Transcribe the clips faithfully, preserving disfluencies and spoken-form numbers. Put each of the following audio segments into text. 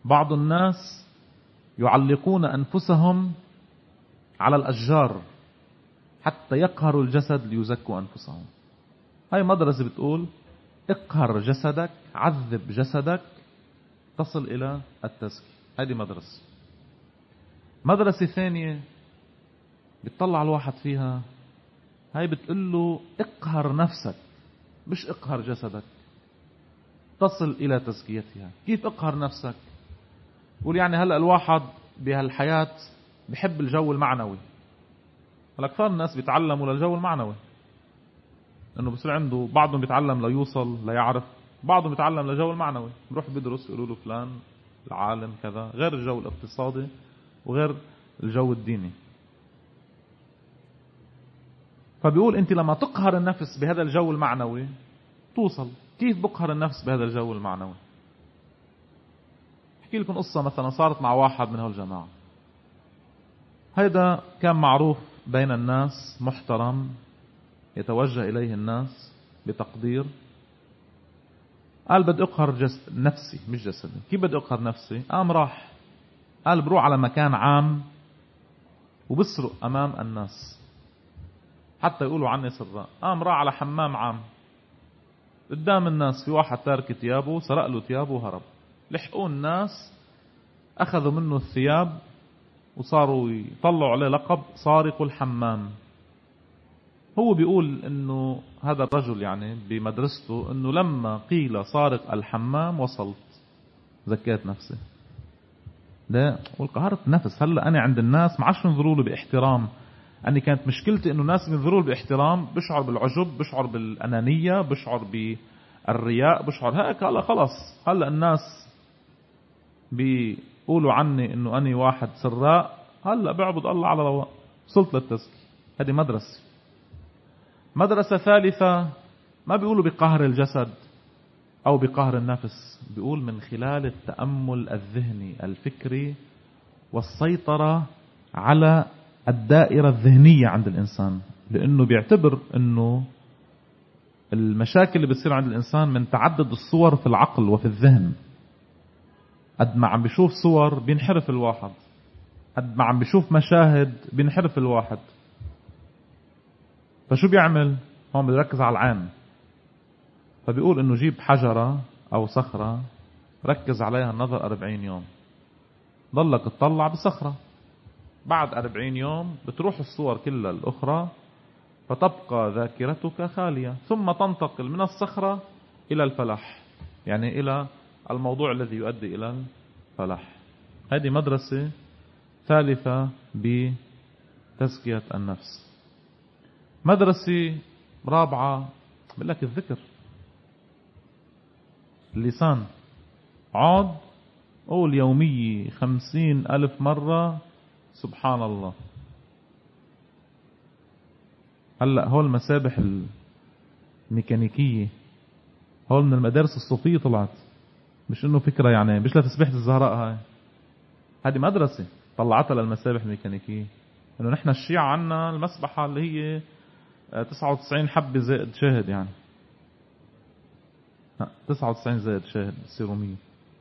بعض الناس يعلقون أنفسهم على الأشجار حتى يقهروا الجسد ليزكوا أنفسهم. هاي مدرسة بتقول اقهر جسدك، عذب جسدك تصل إلى التزكية. هذه مدرسة. مدرسة ثانية بتطلع الواحد فيها، هاي بتقول له اقهر نفسك مش اقهر جسدك تصل إلى تزكيتها. كيف اقهر نفسك؟ يقول يعني هلأ الواحد بهالحياة بحب الجو المعنوي. هلأ كثير الناس بيتعلموا للجو المعنوي، انه بصير عنده بعضهم بيتعلم ليوصل ليعرف، بعضهم بيتعلم للجو المعنوي، بروح بدرس يقولوا له فلان العالم كذا، غير الجو الاقتصادي وغير الجو الديني. فبيقول انت لما تقهر النفس بهذا الجو المعنوي توصل. كيف بقهر النفس بهذا الجو المعنوي؟ احكي لكم قصة مثلا صارت مع واحد من هالجماعة. هيدا كان معروف بين الناس، محترم، يتوجه إليه الناس بتقدير. قال بدي أقهر جسد نفسي مش جسدي. كيف بدي أقهر نفسي؟ قام راح قال بروح على مكان عام وبسرق أمام الناس حتى يقولوا عني سراء. قام راح على حمام عام قدام الناس، في واحد تارك ثيابه، سرق له ثيابه وهرب. لحقوا الناس أخذوا منه الثياب وصاروا يطلعوا عليه لقب سارق الحمام. هو بيقول انه هذا الرجل يعني بمدرسته انه لما قيل سارق الحمام وصلت زكيت نفسي. ده والقهرة نفس. هلا انا عند الناس ما عادش ينظروا له باحترام. اني كانت مشكلتي انه الناس بينظروا له باحترام، بشعر بالعجب، بشعر بالانانيه، بشعر بالرياء، بشعر هيك. هلا خلص هلا الناس بيقولوا عني انه اني واحد سراء، هلا بعبد الله على رواق. وصلت للتزكية. هذه مدرسة. مدرسة ثالثة ما بيقولوا بقهر الجسد أو بقهر النفس، بيقول من خلال التأمل الذهني الفكري والسيطرة على الدائرة الذهنية عند الإنسان. لأنه بيعتبر أنه المشاكل اللي بتصير عند الإنسان من تعدد الصور في العقل وفي الذهن. قد ما عم بيشوف صور بينحرف الواحد، قد ما عم بيشوف مشاهد بينحرف الواحد. فشو بيعمل؟ هون بيركز على العين. فبيقول انه جيب حجرة او صخرة ركز عليها النظر أربعين يوم، ضلك تطلع بصخرة. بعد أربعين يوم بتروح الصور كلها الأخرى فتبقى ذاكرتك خالية، ثم تنتقل من الصخرة إلى الفلاح، يعني إلى الموضوع الذي يؤدي إلى الفلاح. هذه مدرسة ثالثة بتزكية النفس. مدرسة رابعة بقول لك الذكر، اللسان. عاد قول يومي خمسين ألف مرة سبحان الله. هلأ هول المسابح الميكانيكية هول من المدارس الصوفية طلعت، مش انه فكرة يعني مش لتسبيحة الزهراء. هاي هذه مدرسة طلعتها للمسابح الميكانيكية. انه نحن الشيعة عنا المسبحة اللي هي تسعة وتسعين حبة زائد شاهد، يعني تسعة وتسعين زائد شاهد بصيروا مية.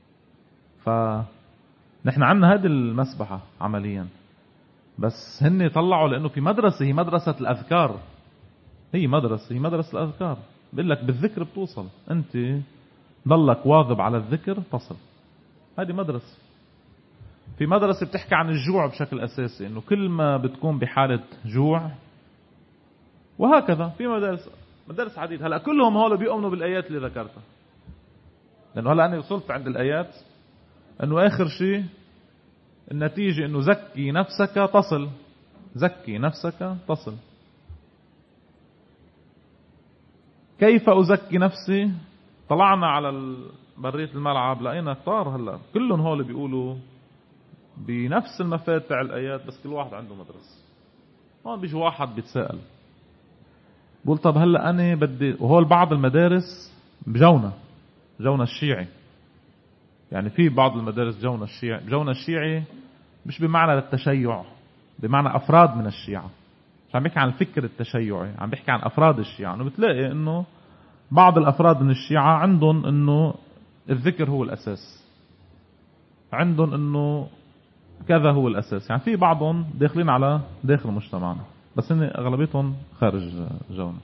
فنحن عنا هذه المسبحة عمليا، بس هن طلعوا لأنه في مدرسة، هي مدرسة الأذكار. هي مدرسة هي مدرسة الأذكار. بقول لك بالذكر بتوصل. أنت ضلك واظب على الذكر تصل. هذه مدرسة. في مدرسة بتحكي عن الجوع بشكل أساسي، إنه كل ما بتكون بحالة جوع، وهكذا في مدارس مدارس عديدة. هلا كلهم هؤلاء بيؤمنوا بالآيات اللي ذكرتها، لأنه هلا أنا وصلت عند الآيات إنه آخر شيء النتيجة إنه زكي نفسك تصل. زكي نفسك تصل. كيف أزكي نفسي؟ طلعنا على برية الملعب لقينا كتار هلا كلهم هؤلاء بيقولوا بنفس المفاتع الآيات، بس كل واحد عنده مدرسة. هون بيجي واحد بيتساءل بقول طب هلا أنا بدي، وهول بعض المدارس بجونا جونا الشيعي، يعني في بعض المدارس جونا الشيعي. جونا الشيعي مش بمعنى للتشيع، بمعنى أفراد من الشيعة. مش عم بيحكي عن الفكر التشيعي، عم بيحكي عن أفراد الشيعة. إنه بتلاقي إنه بعض الأفراد من الشيعة عندهم إنه الذكر هو الأساس. عندهم انه كذا هو الاساس. يعني في بعضهم داخلين على داخل مجتمعنا بس ان اغلبيتهم خارج جونا.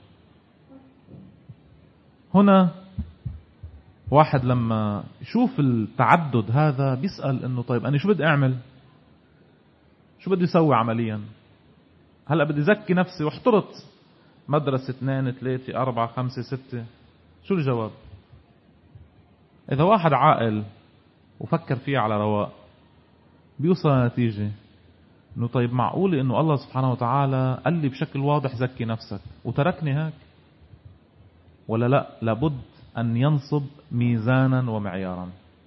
هنا واحد لما يشوف التعدد هذا بيسأل انه طيب انا شو بدي اعمل؟ شو بدي اسوي عمليا؟ هلا بدي زكي نفسي واحترط مدرسة اثنين ثلاثة أربعة خمسة ستة، شو الجواب؟ إذا واحد عاقل وفكر فيه على رواق بيوصل لنتيجة إنه طيب معقول إنه الله سبحانه وتعالى قال لي بشكل واضح زكي نفسك وتركني هيك؟ ولا لا، لابد أن ينصب ميزانا ومعيارا.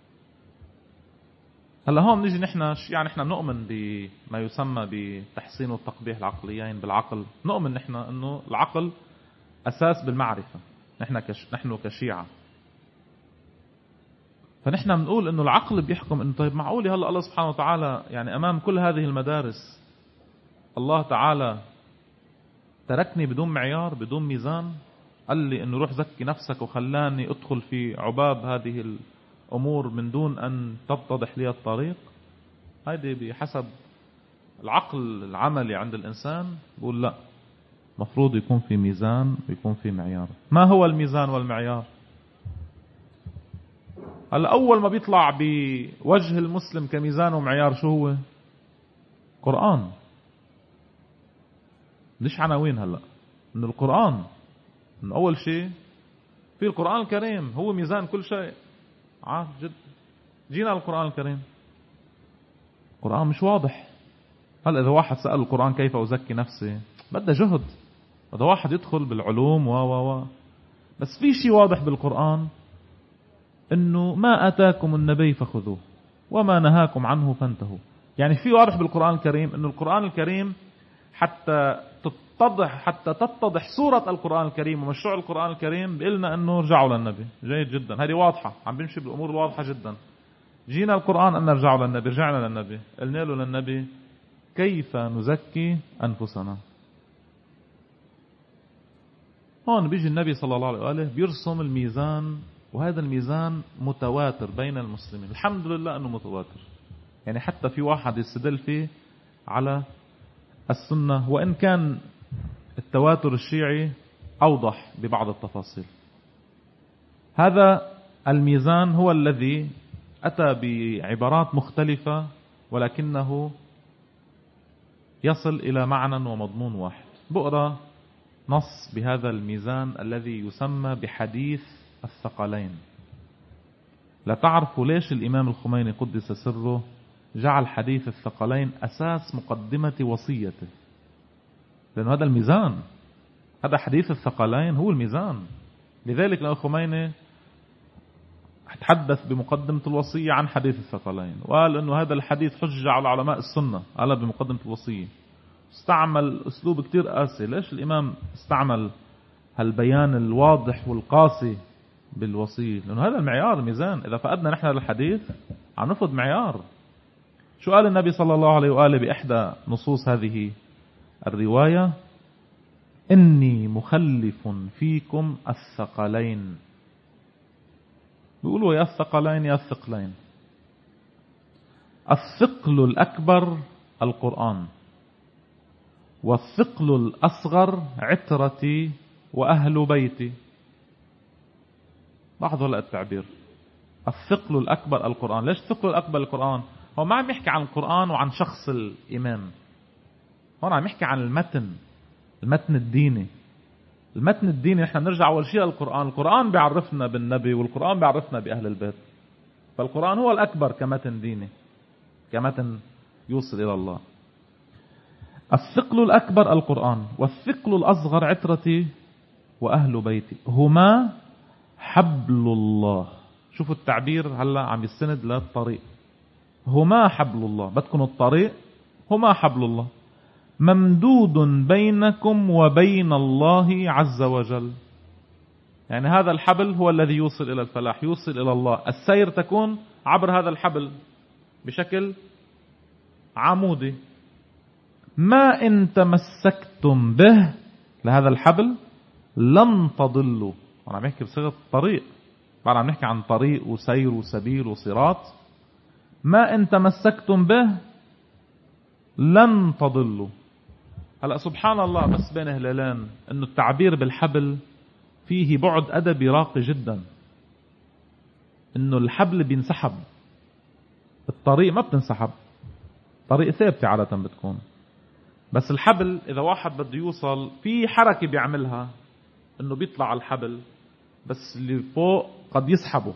هلا هون نيجي نحن يعني نحن نؤمن بما يسمى بتحسين والتقبيح العقليين بالعقل. نؤمن نحن إنه العقل أساس بالمعرفة نحن كش نحن كشيعة. فنحن بنقول إنه العقل بيحكم إنه طيب معقول هلا الله سبحانه وتعالى يعني أمام كل هذه المدارس الله تعالى تركني بدون معيار بدون ميزان؟ قال لي إنه روح زكي نفسك وخلاني أدخل في عباب هذه الأمور من دون أن تتضح لي الطريق. هذه بحسب العقل العملي عند الإنسان بقول لا، مفروض يكون في ميزان ويكون في معيار. ما هو الميزان والمعيار؟ هلا أول ما بيطلع بوجه المسلم كميزان ومعيار شو هو؟ قرآن. ليش عناوين هلا؟ إنه القرآن إنه أول شيء في القرآن الكريم هو ميزان كل شيء. عارف جد جينا القرآن الكريم، القرآن مش واضح. هلا إذا واحد سأل القرآن كيف أزكي نفسي بدأ جهد. إذا واحد يدخل بالعلوم و و و بس في شيء واضح بالقرآن إنه ما أتاكم النبي فخذوه وما نهاكم عنه فانتهوا. يعني في واضح بالقرآن الكريم إنه القرآن الكريم حتى تتضح حتى تتضح صورة القرآن الكريم ومشروع القرآن الكريم بقلنا إنه رجعوا للنبي. جيد جدا، هذه واضحة، عم بنمشي بالأمور واضحة جدا. جينا القرآن أن نرجعوا للنبي، رجعنا للنبي، قلنا له للنبي كيف نزكي أنفسنا. هون بيجي النبي صلى الله عليه وآله بيرسم الميزان، وهذا الميزان متواتر بين المسلمين. الحمد لله أنه متواتر. يعني حتى في واحد يستدل فيه على السنة، وإن كان التواتر الشيعي أوضح ببعض التفاصيل. هذا الميزان هو الذي أتى بعبارات مختلفة ولكنه يصل إلى معنى ومضمون واحد. بقرأ نص بهذا الميزان الذي يسمى بحديث الثقلين. لا تعرفوا ليش الإمام الخميني قدس سره جعل حديث الثقلين أساس مقدمة وصيته، لأنه هذا الميزان، هذا حديث الثقلين هو الميزان. لذلك الخميني تحدث بمقدمة الوصية عن حديث الثقلين وقال أنه هذا الحديث حجة على علماء السنة. قال بمقدمة الوصية استعمل أسلوب كتير قاسي. ليش الإمام استعمل هالبيان الواضح والقاسي بالوصية؟ لأنه هذا المعيار الميزان. إذا فقدنا نحن الحديث عم نفقد معيار. شو قال النبي صلى الله عليه وآله بإحدى نصوص هذه الرواية؟ إني مخلف فيكم الثقلين. بيقولوا يا الثقلين يا الثقلين. الثقل الأكبر القرآن، والثقل الأصغر عترتي وأهل بيتي. لاحظوا هلا التعبير، الثقل الأكبر القرآن. ليش الثقل الأكبر القرآن؟ هو ما عم يحكي عن القرآن وعن شخص الإمام، هون عم يحكي عن المتن، المتن الديني. المتن الديني نحن نرجع أول شيء للقرآن. القرآن بيعرفنا بالنبي والقرآن بيعرفنا بأهل البيت. فالقرآن هو الأكبر كمتن ديني، كمتن يوصل إلى الله. الثقل الأكبر القرآن، والثقل الأصغر عترتي وأهل بيتي، هما حبل الله. شوفوا التعبير هلا عم يستند للطريق. هما حبل الله، بدكم الطريق، هما حبل الله ممدود بينكم وبين الله عز وجل. يعني هذا الحبل هو الذي يوصل إلى الفلاح، يوصل إلى الله. السير تكون عبر هذا الحبل بشكل عمودي. ما إن تمسكتم به، لهذا الحبل، لن تضلوا. أنا عم نحكي بصيغة الطريق، بعد عم نحكي عن طريق وسير وسبيل وصراط. ما إن تمسكتم به لن تضلوا. هلأ سبحان الله، بس بين هلالين إنه التعبير بالحبل فيه بعد أدبي راقي جدا. إنه الحبل بينسحب، الطريق ما بتنسحب، طريق ثابتة عادة بتكون، بس الحبل إذا واحد بده يوصل في حركة بيعملها إنه بيطلع على الحبل، بس اللي فوق قد يسحبه.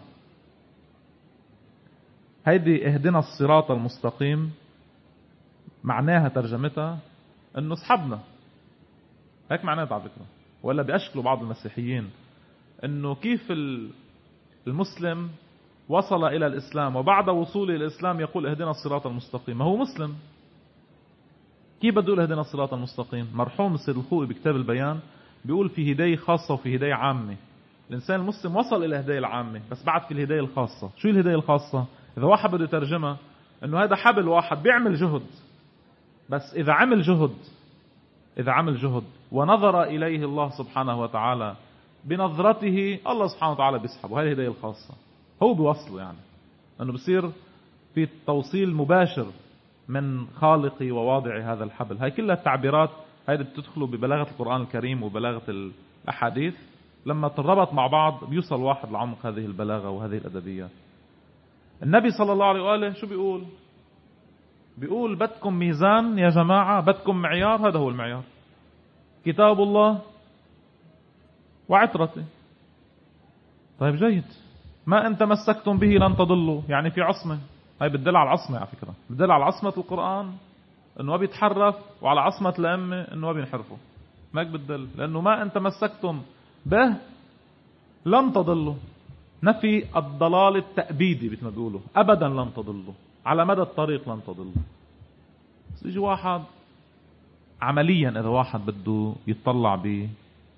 هيدي اهدنا الصراط المستقيم معناها ترجمتها إنه سحبنا، هيك معناها على فكرة. ولا بيشكلوا بعض المسيحيين إنه كيف المسلم وصل إلى الإسلام وبعد وصوله إلى الإسلام يقول اهدنا الصراط المستقيم، ما هو مسلم. كيف بده يقول اهدنا الصراط المستقيم؟ مرحوم السيد الخوئي بكتاب البيان بيقول في هداية خاصة وفي هداية عامة. الإنسان المسلم وصل إلى الهداية العامة، بس بعد في الهداية الخاصة. شو الهداية الخاصة؟ إذا واحد بده يترجمها إنه هذا حبل واحد بيعمل جهد، بس إذا عمل جهد إذا عمل جهد ونظر إليه الله سبحانه وتعالى بنظرته، الله سبحانه وتعالى بيسحبه. هذه الهداية الخاصة، هو بيوصله، يعني أنه بصير في توصيل مباشر من خالقي وواضعي هذا الحبل. هاي كلها التعبيرات هذه بتدخلوا ببلاغة القرآن الكريم وبلاغة الأحاديث، لما تربط مع بعض بيوصل واحد لعمق هذه البلاغة وهذه الأدبيات. النبي صلى الله عليه وآله شو بيقول؟ بيقول بدكم ميزان يا جماعة، بدكم معيار، هذا هو المعيار، كتاب الله وعترته. طيب جيد، ما أن تمسكتم به لن تضلوا، يعني في عصمة. هاي بتدل على العصمة على فكرة، بتدل على عصمة القرآن انه ما بيتحرف، وعلى عصمة الأئمة انه ما بينحرفوا. ما هيك بتدل؟ لأنه ما أن تمسكتم به لن تضلوا، نفي الضلال التأبيدي مثل ما بيقولوا، أبدا لن تضلوا، على مدى الطريق لن تضلوا. بس يجي واحد عمليا، إذا واحد بده يتطلع بهذا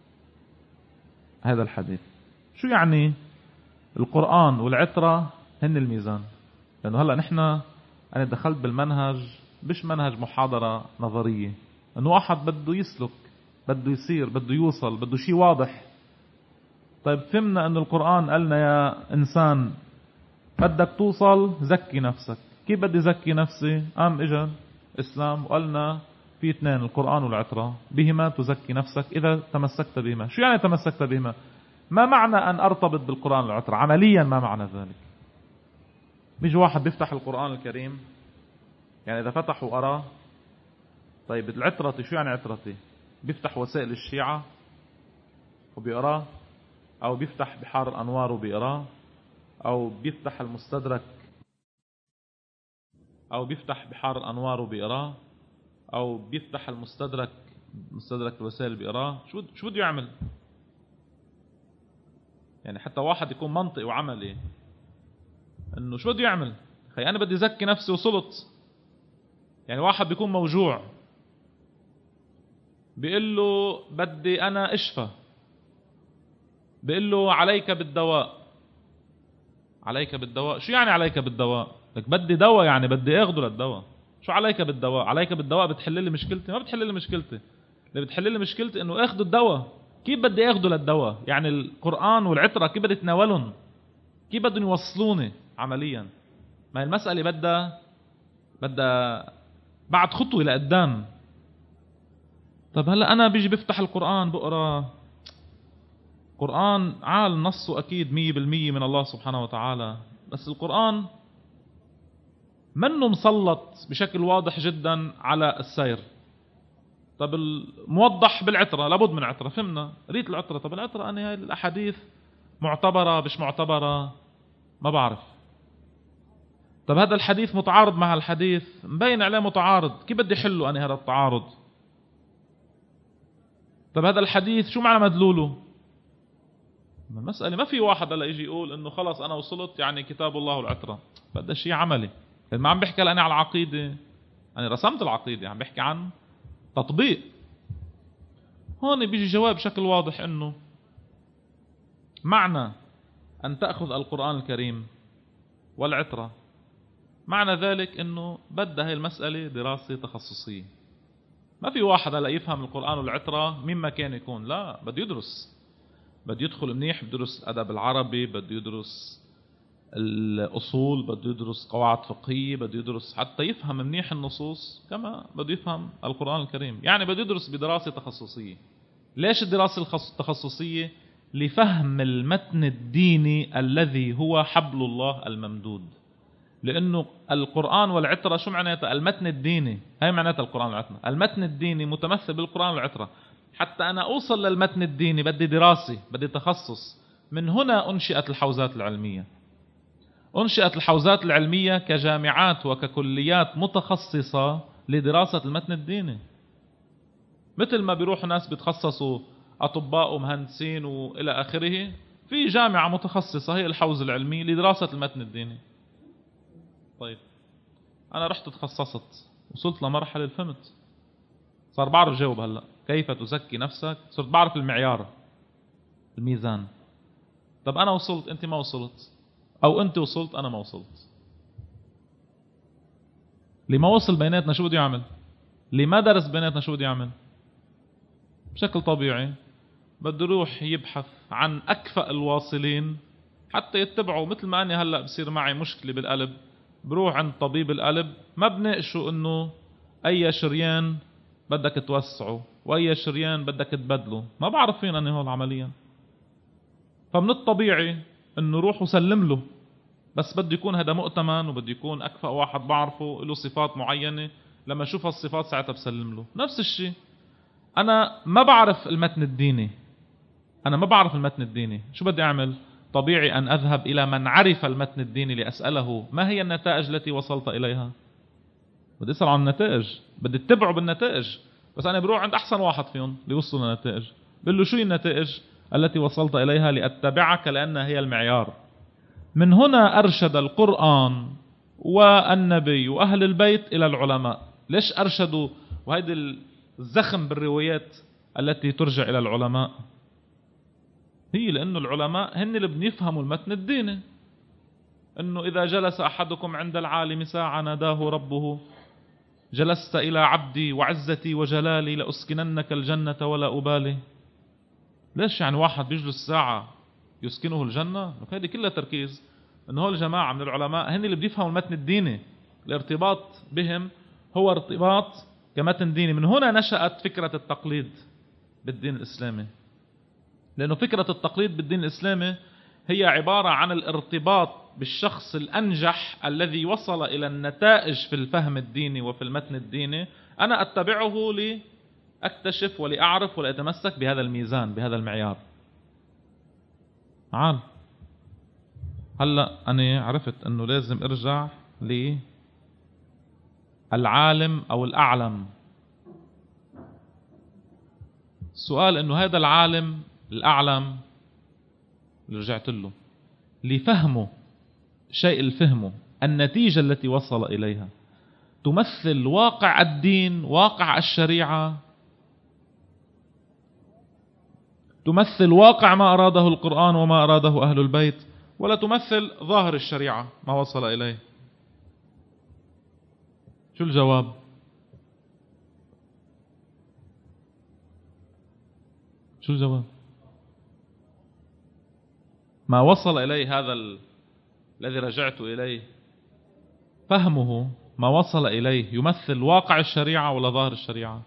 الحديث، شو يعني القرآن والعترة هن الميزان؟ لأنه هلأ نحن أنا دخلت بالمنهج، مش منهج محاضرة نظرية، أنه واحد بده يسلك، بده يصير، بده يوصل، بده شيء واضح. طيب فهمنا أن القرآن قالنا يا إنسان بدك توصل زكي نفسك. كيف بدي زكي نفسي؟ قام إجا إسلام وقالنا في اثنين، القرآن والعترة، بهما تزكي نفسك إذا تمسكت بهما. شو يعني تمسكت بهما؟ ما معنى أن أرتبط بالقرآن والعترة عمليا؟ ما معنى ذلك؟ بيجي واحد بيفتح القرآن الكريم، يعني إذا فتح وقراه، طيب العترتي شو يعني عترتي؟ بيفتح وسائل الشيعة وبيقراه، أو بيفتح بحار الأنوار وبيقراه، أو بيفتح المستدرك أو بيفتح بحار الأنوار وبيقراه، أو بيفتح المستدرك مستدرك الوسائل بيقراه. شو شو بده يعمل؟ يعني حتى واحد يكون منطقي وعملي، إنه شو بده يعمل؟ خي أنا بدي زكي نفسي وصلت. يعني واحد بيكون موجوع بيقول له بدي أنا أشفى، بيقول له عليك بالدواء. عليك بالدواء شو يعني عليك بالدواء؟ لك بدي دواء، يعني بدي اخذه للدواء. شو عليك بالدواء؟ عليك بالدواء بتحل لي مشكلتي؟ ما بتحل لي مشكلتي. اللي بتحل لي مشكلتي انه اخذ الدواء. كيف بدي اخذه للدواء؟ يعني القرآن والعترة كيف بدي اتناولهم؟ كيف بدهم يوصلوني عمليا؟ ما المسألة بدها بدها بعد خطوة لقدام. طب هلا انا بيجي بفتح القرآن بقرا قرآن عال نصه اكيد مية بالمية من الله سبحانه وتعالى، بس القرآن منه مسلط بشكل واضح جدا على السير. طب الموضح بالعترة، لابد من عترة، فهمنا ريت العترة. طب العترة أنا هاي الأحاديث معتبرة مش معتبرة؟ ما بعرف. طب هذا الحديث متعارض مع الحديث، مبين عليه متعارض، كيف بدي حله أنا هذا التعارض؟ طب هذا الحديث شو معنى مدلوله؟ المسألة ما في واحد هلا يجي يقول إنه خلاص أنا وصلت يعني كتاب الله والعترة. بدأ شيء عملي. ما عم بحكي أنا على العقيدة، أنا رسمت العقيدة، عم بحكي عن تطبيق. هون بيجي جواب بشكل واضح إنه معنى أن تأخذ القرآن الكريم والعترة، معنى ذلك إنه بدها هاي المسألة دراسة تخصصية. ما في واحد هلا يفهم القرآن والعترة مما كان يكون، لا، بده يدرس، بده يدخل منيح، بده يدرس أدب العربي، بده يدرس الأصول، بده يدرس قواعد فقهية، بده يدرس حتى يفهم منيح النصوص كما بده يفهم القرآن الكريم. يعني بده يدرس بدراسة تخصصية. ليش الدراسة التخصصية؟ لفهم المتن الديني الذي هو حبل الله الممدود. لأنه القرآن والعترة شو معناتها؟ المتن الديني، هاي معناتها القرآن والعترة. المتن الديني متمثل بالقرآن والعترة. حتى أنا أوصل للمتن الديني بدي دراسة، بدي تخصص. من هنا أنشئت الحوزات العلمية. أنشئت الحوزات العلمية كجامعات وككليات متخصصة لدراسة المتن الديني. مثل ما بيروحوا ناس بيتخصصوا أطباء ومهندسين وإلى آخره، في جامعة متخصصة هي الحوزة العلمية لدراسة المتن الديني. طيب أنا رحت تخصصت، وصلت لمرحلة فهمت، صار بعرف جاوب. هلأ كيف تزكي نفسك؟ صرت بعرف المعيار، الميزان. طب أنا وصلت، أنت ما وصلت، أو أنت وصلت أنا ما وصلت. اللي ما وصل بيناتنا شو بده يعمل؟ اللي ما درس بيناتنا شو بده يعمل؟ بشكل طبيعي بده يروح يبحث عن أكفأ الواصلين حتى يتبعوا. مثل ما أنا هلأ بصير معي مشكلة بالقلب، بروح عند طبيب القلب، ما بناقشه إنه أي شريان بدك توسعه وأي شريان بدك تبدله، ما بعرف فين أنا هون عمليا. فمن الطبيعي إنه روح وسلم له، بس بده يكون هذا مؤتمن وبده يكون أكفأ واحد بعرفه، له صفات معينة، لما أشوف هالصفات ساعتها بسلم له. نفس الشيء أنا ما بعرف المتن الديني، أنا ما بعرف المتن الديني، شو بدي أعمل؟ طبيعي أن أذهب إلى من عرف المتن الديني لأسأله ما هي النتائج التي وصلت إليها. بدي أسأل عن النتائج، بدي اتبعه بالنتائج. بس أنا بروح عند أحسن واحد فيهم ليوصل للنتائج، بقول له شو هي النتائج التي وصلت إليها لأتبعك لأنها هي المعيار. من هنا أرشد القرآن والنبي وأهل البيت إلى العلماء. ليش أرشدوا؟ وهذا الزخم بالروايات التي ترجع إلى العلماء، هي لأنه العلماء هن اللي بنفهموا المتن الديني. أنه إذا جلس أحدكم عند العالم ساعة ناداه ربه جلست إلى عبدي وعزتي وجلالي لأسكننك الجنة ولا أبالي. ليش يعني واحد بيجلس ساعة يسكنه الجنة؟ هذه كلها تركيز أنه هو الجماعة من العلماء هن اللي بيفهموا المتن الديني. الارتباط بهم هو ارتباط كمتن ديني. من هنا نشأت فكرة التقليد بالدين الإسلامي، لأنه فكرة التقليد بالدين الإسلامي هي عبارة عن الارتباط بالشخص الأنجح الذي وصل إلى النتائج في الفهم الديني وفي المتن الديني. أنا أتبعه لأكتشف ولأعرف ولأتمسك بهذا الميزان، بهذا المعيار. عال هلأ أنا عرفت أنه لازم أرجع للعالم أو الأعلم. السؤال أنه هذا العالم الأعلم اللي رجعت له لفهمه شيء الفهمه، النتيجة التي وصل إليها تمثل واقع الدين، واقع الشريعة، تمثل واقع ما أراده القرآن وما أراده أهل البيت، ولا تمثل ظاهر الشريعة ما وصل إليه؟ شو الجواب؟ شو الجواب؟ ما وصل إليه هذا ال... الذي رجعت إليه، فهمه ما وصل إليه يمثل واقع الشريعة ولا ظاهر الشريعة؟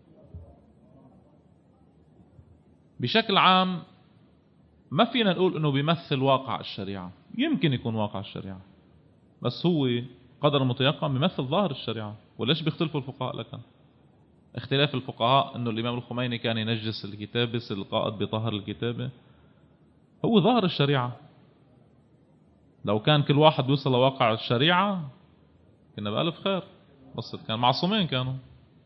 بشكل عام ما فينا نقول أنه بيمثل واقع الشريعة. يمكن يكون واقع الشريعة، بس هو قدر متيقن بيمثل ظاهر الشريعة. وليش بيختلفوا الفقهاء؟ لكن اختلاف الفقهاء أنه الإمام الخميني كان ينجس الكتابة، القائد بيطهر الكتابة، هو ظاهر الشريعة. لو كان كل واحد يوصل لواقع الشريعة كنا بألف خير، بس كان معصومين كانوا.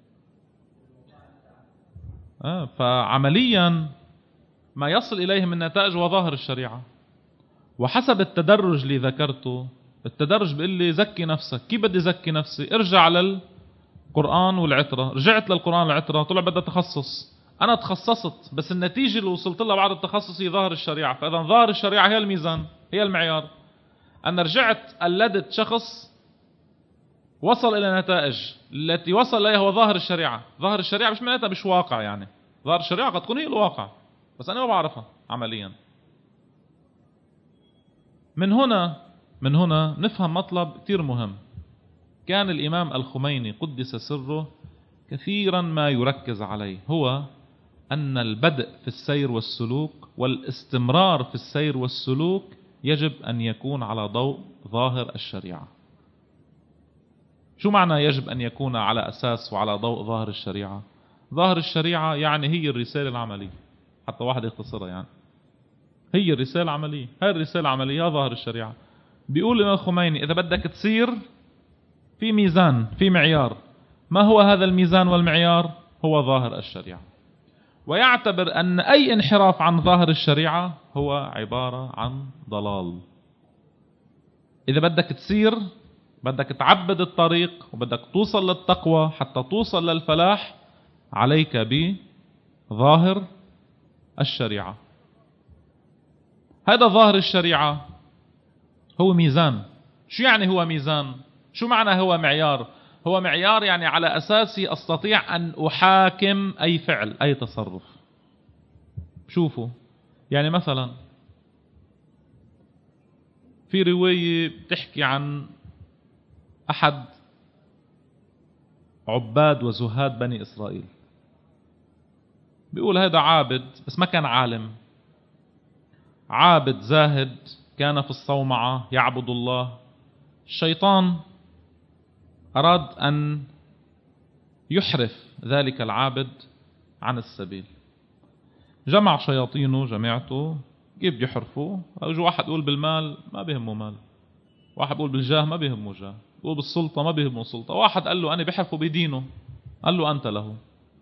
آه فعمليا ما يصل إليه من نتائج وظاهر الشريعة. وحسب التدرج اللي ذكرته، التدرج بيقول لي زكي نفسك. كيف بدي زكي نفسي؟ ارجع للقرآن والعترة. رجعت للقرآن والعترة، طلع بدأ تخصص. أنا تخصصت، بس النتيجة اللي وصلت لها بعد التخصص هي ظاهر الشريعة. فإذا ظاهر الشريعة هي الميزان، هي المعيار. أنا رجعت قلدت شخص وصل إلى نتائج التي وصل إليها هو ظاهر الشريعة. ظاهر الشريعة مش معناتها مش واقع، يعني ظاهر الشريعة قد تكون هي الواقع، بس أنا ما بعرفها عمليا. من هنا من هنا نفهم مطلب كتير مهم. كان الإمام الخميني قدس سره كثيرا ما يركز عليه، هو أن البدء في السير والسلوك والاستمرار في السير والسلوك يجب أن يكون على ضوء ظاهر الشريعة. شو معنى يجب أن يكون على أساس وعلى ضوء ظاهر الشريعة؟ ظاهر الشريعة يعني هي الرسالة العملية، حتى واحد يختصرها، يعني هي الرسالة العملية، هاي الرسالة العملية ظاهر الشريعة. بيقول الإمام الخميني إذا بدك تسير في ميزان، في معيار. ما هو هذا الميزان والمعيار؟ هو ظاهر الشريعة. ويعتبر أن أي انحراف عن ظاهر الشريعة هو عبارة عن ضلال. إذا بدك تسير، بدك تعبد الطريق وبدك توصل للتقوى حتى توصل للفلاح، عليك بظاهر الشريعة. هذا ظاهر الشريعة هو ميزان. شو يعني هو ميزان؟ شو معنى هو معيار؟ هو معيار يعني على أساسه أستطيع أن أحاكم أي فعل، أي تصرف. شوفوا، يعني مثلا في رواية بتحكي عن أحد عباد وزهاد بني إسرائيل. بيقول هذا عابد بس ما كان عالم، عابد زاهد كان في الصومعة يعبد الله. الشيطان أراد أن يحرف ذلك العابد عن السبيل، جمع شياطينه جماعته كيف بده يحرفوا. أجوا واحد يقول بالمال ما بيهمه مال، واحد يقول بالجاه ما بيهمه جاه، يقول بالسلطة ما بيهمه سلطة، واحد قال له أنا بحرفه بدينه، قال له أنت له.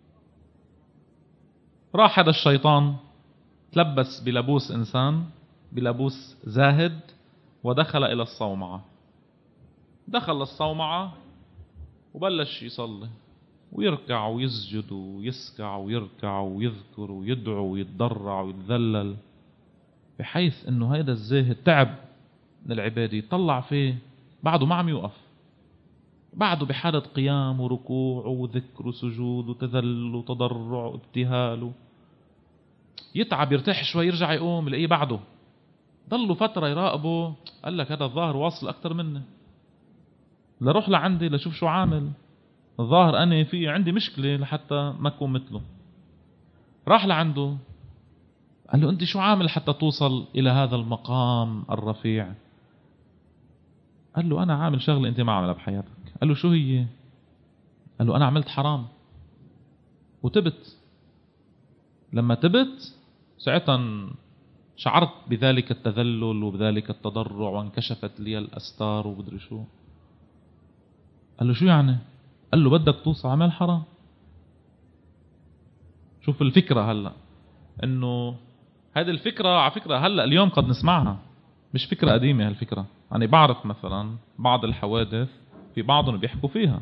راح هذا الشيطان تلبس بلبوس إنسان، بلبوس زاهد، ودخل إلى الصومعة. دخل الصومعة وبلش يصلي ويركع ويسجد ويسكع ويركع ويذكر ويدعو ويتضرع ويتذلل، بحيث انه هيدا الزاهد تعب من العبادة. يطلع فيه بعده ما عم يوقف، بعده بحالة قيام وركوع وذكر وسجود وتذلل وتضرع وابتهال. يتعب يرتاح شوي يرجع يقوم يلاقيه بعده. ضلوا فترة يراقبه، قال لك هذا الظاهر واصل أكتر مني، لروح لعندي لشوف شو عامل. الظاهر أنا في عندي مشكلة لحتى ما أكون مثله. راح لعنده قال له أنت شو عامل حتى توصل إلى هذا المقام الرفيع؟ قال له أنا عامل شغلة أنت ما عملها بحياتك. قال له شو هي؟ قال له أنا عملت حرام وتبت. لما تبت ساعتها شعرت بذلك التذلل وبذلك التضرع وانكشفت لي الأستار وبدري شو. قال له شو يعني؟ قال له بدك توصل عمل حرام. شوف الفكرة هلأ، انه هذه الفكرة على فكرة هلأ اليوم قد نسمعها، مش فكرة قديمة هالفكرة. يعني بعرف مثلا بعض الحوادث في بعضهم بيحكوا فيها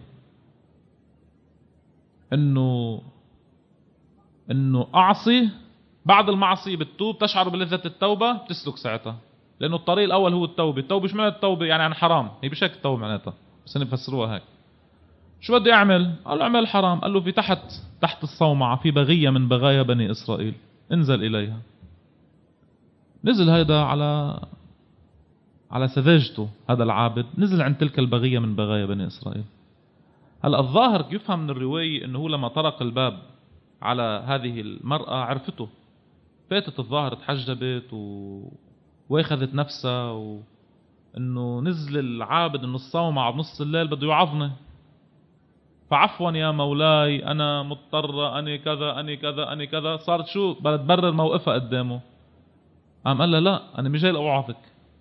انه انه اعصي بعد المعصية بتتوب، تشعر بلذة التوبة، بتسلك ساعتها، لانه الطريق الاول هو التوبة. التوبة شو معنى التوبة؟ يعني عن حرام، هي مش هيك التوبة معناتها، بس نفسروها هيك. شو بدي اعمل؟ قال له اعمل حرام. قال له في تحت تحت الصومعة في بغية من بغايا بني اسرائيل، انزل اليها. نزل هذا على على سذاجته، هذا العابد نزل عند تلك البغية من بغايا بني اسرائيل. هلا الظاهر يفهم من الرواية انه هو لما طرق الباب على هذه المرأة عرفته، فاتت الظاهر تحجبت و... واخذت نفسها، وانه نزل العابد انه الصومعة بنص الليل بده يعظني، فعفوا يا مولاي أنا مضطرة، أنا كذا أنا كذا أنا كذا. صارت شو بدها تبرر موقفها قدامه. قام قال لها لا أنا مش جاي لأوعظك،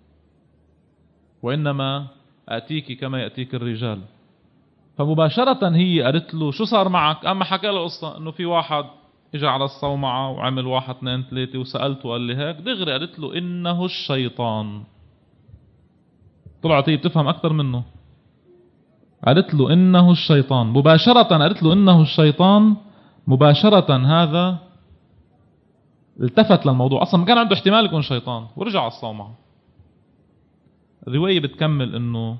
وإنما أتيك كما يأتيك الرجال. فمباشرة هي قالت له شو صار معك؟ أما حكى له قصة إنه في واحد إجا على الصومعة وعمل واحد اثنين ثلاثة، وسألته قال لي هيك. دغري قالت له إنه الشيطان. طلعت هي بتفهم أكثر منه، قالت له إنه الشيطان مباشرة. قالت له إنه الشيطان مباشرة. هذا التفت للموضوع، أصلا ما كان عنده احتمال يكون شيطان، ورجع على الصومعة. الرواية بتكمل إنه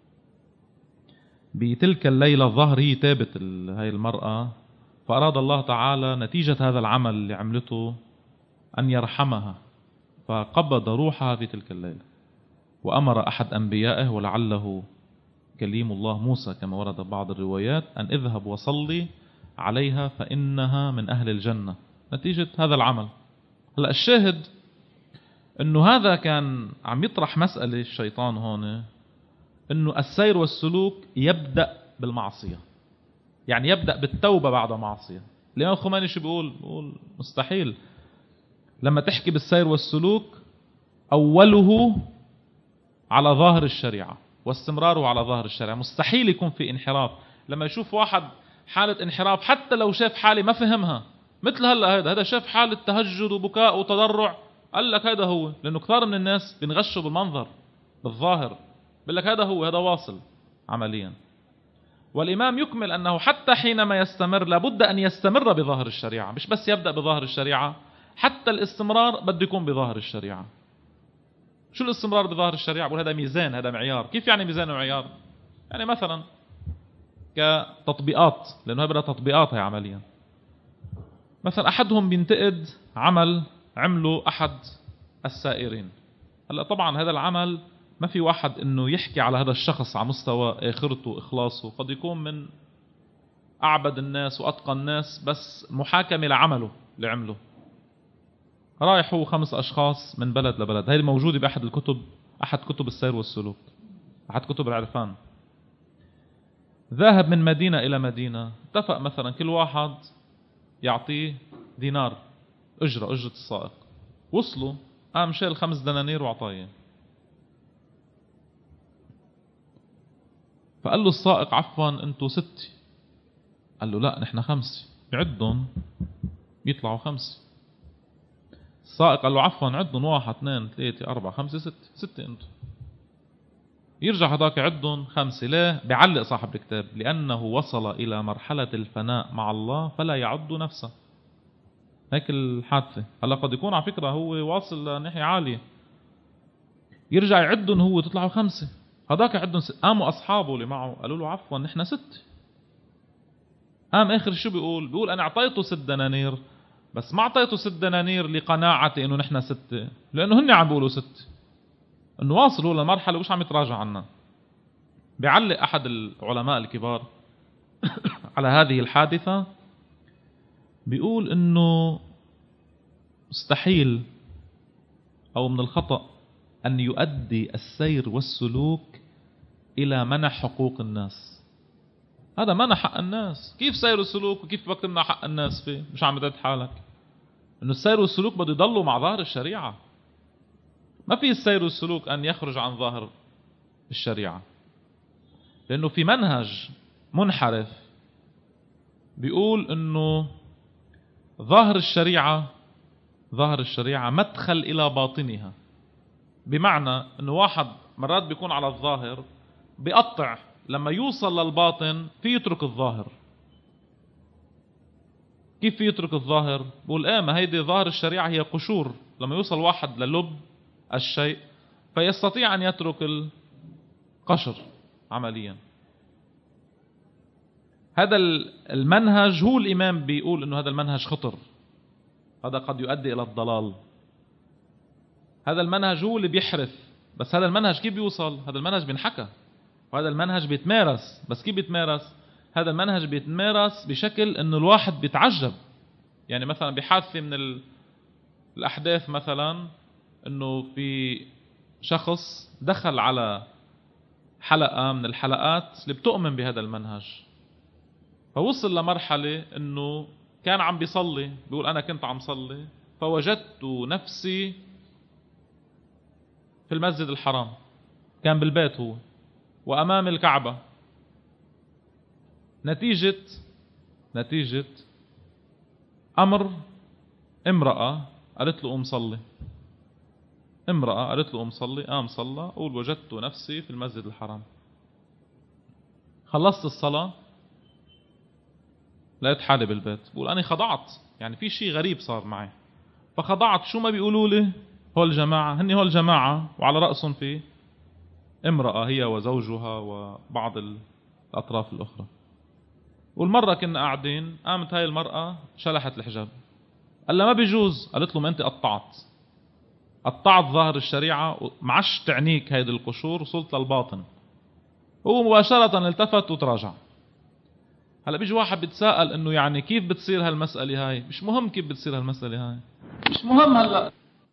بتلك الليلة الظهر هي تابت هاي المرأة، فأراد الله تعالى نتيجة هذا العمل اللي عملته أن يرحمها، فقبض روحها في تلك الليلة. وأمر أحد أنبيائه ولعله كليم الله موسى كما ورد بعض الروايات أن اذهب وصلي عليها فإنها من أهل الجنة نتيجة هذا العمل. هلأ الشاهد أنه هذا كان عم يطرح مسألة الشيطان هون، أنه السير والسلوك يبدأ بالمعصية، يعني يبدأ بالتوبة بعد معصية. الإمام الخميني شو بيقول؟ بيقول مستحيل لما تحكي بالسير والسلوك أوله على ظاهر الشريعة واستمراره على ظاهر الشريعة، مستحيل يكون في انحراف. لما يشوف واحد حالة انحراف حتى لو شاف حالة ما فهمها، مثل هلا هذا هذا شاف حالة تهجد وبكاء وتضرع، قال لك هذا هو، لأنه كثار من الناس بنغشوا بالمنظر بالظاهر، بقول لك هذا هو، هذا واصل عمليا. والإمام يكمل أنه حتى حينما يستمر لابد أن يستمر بظاهر الشريعة، مش بس يبدأ بظاهر الشريعة، حتى الاستمرار بده يكون بظاهر الشريعة. شو الاستمرار بظاهر الشريعة؟ بقول هذا ميزان، هذا معيار. كيف يعني ميزان ومعيار؟ يعني مثلا كتطبيقات، لأنه هذا تطبيقات هي عمليا. مثلا أحدهم بينتقد عمل عمله أحد السائرين. هلا طبعا هذا العمل ما في واحد إنه يحكي على هذا الشخص على مستوى آخرته وإخلاصه، قد يكون من أعبد الناس وأتقى الناس، بس محاكمة لعمله اللي عمله. رايح هو خمس أشخاص من بلد لبلد، هذه موجودة بأحد الكتب، أحد كتب السير والسلوك، أحد كتب العرفان. ذاهب من مدينة إلى مدينة، اتفق مثلا كل واحد يعطيه دينار أجرة، أجرة السائق. وصلوا قام شال خمس دنانير وعطايه. فقال له السائق عفوا أنتوا ستة. قال له لا نحن خمسة. يعدهم يطلعوا خمسة. السائق قال له عفوا عدهم واحد اثنين ثلاثة أربعة خمسة ستة، ستة أنتوا. يرجع هذاك يعدهم خمسة. ليه؟ بيعلق صاحب الكتاب لأنه وصل إلى مرحلة الفناء مع الله فلا يعد نفسه. هيك الحادثة. هلا قد يكون على فكرة هو واصل لناحية عالية. يرجع يعدهم هو تطلعوا خمسة. هذاك يعدهم س... قاموا أصحابه اللي معه قالوا له عفوا نحن ستة. قام آخر شو بيقول؟ بيقول أنا أعطيته ست دنانير، بس ما أعطيته ست دنانير لقناعتي إنه نحن ستة، لأنه هن عم بيقولوا ستة، إنه واصلوا لمرحلة وش عم يتراجع عنا. بيعلق أحد العلماء الكبار على هذه الحادثة، بيقول إنه مستحيل أو من الخطأ أن يؤدي السير والسلوك إلى منع حقوق الناس. هذا منع حق الناس. كيف سير والسلوك وكيف بدك تمنع حق الناس فيه؟ مش عم تدد حالك إنه السير والسلوك بده يضلوا مع ظاهر الشريعة. ما في السير والسلوك أن يخرج عن ظاهر الشريعة، لأنه في منهج منحرف بيقول إنه ظاهر الشريعة ظاهر الشريعة مدخل إلى باطنها. بمعنى إنه واحد مرات بيكون على الظاهر بيقطع، لما يوصل للباطن في يترك الظاهر. كيف في يترك الظاهر؟ بقول ايه ما هيدي ظاهر الشريعة هي قشور، لما يوصل واحد للب الشيء فيستطيع أن يترك القشر عمليا. هذا المنهج هو الإمام بيقول إنه هذا المنهج خطر، هذا قد يؤدي إلى الضلال. هذا المنهج هو اللي بيحرف، بس هذا المنهج كيف بيوصل؟ هذا المنهج بينحكى، وهذا المنهج بيتمارس. بس كيف بيتمارس؟ هذا المنهج بيتمارس بشكل إنه الواحد بيتعجب. يعني مثلا بحادثة من الأحداث مثلا إنه في شخص دخل على حلقة من الحلقات اللي بتؤمن بهذا المنهج، فوصل لمرحلة إنه كان عم بيصلي، بيقول أنا كنت عم صلي فوجدت نفسي في المسجد الحرام، كان بالبيت هو وأمام الكعبة، نتيجة نتيجة أمر امرأة قالت له قوم صلي. امرأة قالت له قوم صلي، قام صلى، قول وجدت نفسي في المسجد الحرام. خلصت الصلاة لقيت حالي بالبيت، بقول أنا خضعت، يعني في شيء غريب صار معي فخضعت. شو ما بيقولوا لي هول الجماعة، هني هول الجماعة وعلى رأسهم في امرأة هي وزوجها وبعض الأطراف الأخرى. والمرة كنا قاعدين قامت هاي المرأة شلحت الحجاب، قال لها ما بيجوز، قالت له ما أنت قطعت. قطعت ظاهر الشريعة معش تعنيك هيدي القشور وصلت للباطن. هو مباشرة التفت وتراجع. هلا بيجي واحد بيتساءل انه يعني كيف بتصير هالمسألة هاي؟ مش مهم كيف بتصير هالمسألة هاي، مش مهم هلا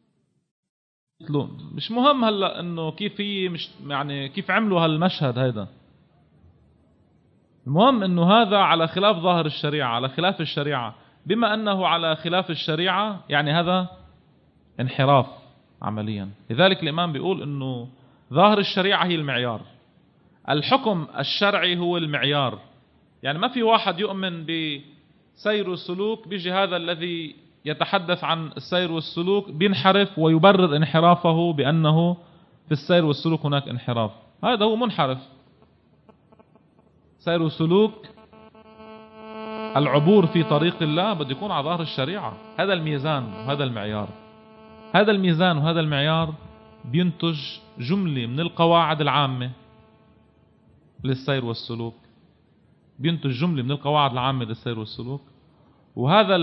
مش مهم هلا انه كيف هي، مش يعني كيف عملوا هالمشهد هيدا. المهم انه هذا على خلاف ظاهر الشريعة، على خلاف الشريعة. بما انه على خلاف الشريعة يعني هذا انحراف عمليا. لذلك الإمام بيقول انه ظاهر الشريعة هي المعيار، الحكم الشرعي هو المعيار. يعني ما في واحد يؤمن بسير والسلوك بيجي هذا الذي يتحدث عن السير والسلوك بينحرف ويبرر انحرافه بأنه في السير والسلوك هناك انحراف. هذا هو منحرف. سير وسلوك العبور في طريق الله بده يكون على ظهر الشريعة. هذا الميزان وهذا المعيار. هذا الميزان وهذا المعيار بينتج جملة من القواعد العامة للسير والسلوك، بينتج جملة من القواعد العامة للسير والسلوك. وهذا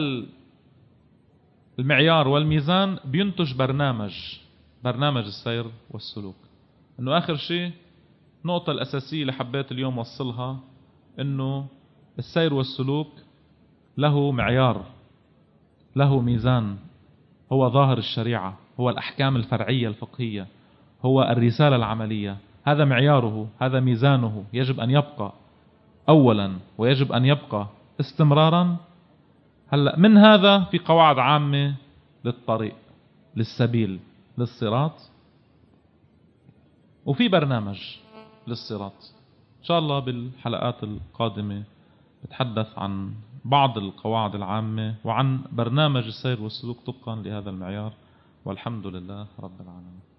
المعيار والميزان بينتج برنامج برنامج السير والسلوك. انه اخر شيء النقطة الأساسية اللي حبيت اليوم وصلها، انه السير والسلوك له معيار، له ميزان، هو ظاهر الشريعة، هو الأحكام الفرعية الفقهية، هو الرسالة العملية. هذا معياره، هذا ميزانه، يجب أن يبقى أولا ويجب أن يبقى استمرارا. هلأ من هذا في قواعد عامة للطريق، للسبيل، للصراط، وفي برنامج للصراط. إن شاء الله بالحلقات القادمة بتحدث عن بعض القواعد العامة وعن برنامج السير والسلوك طبقا لهذا المعيار. والحمد لله رب العالمين.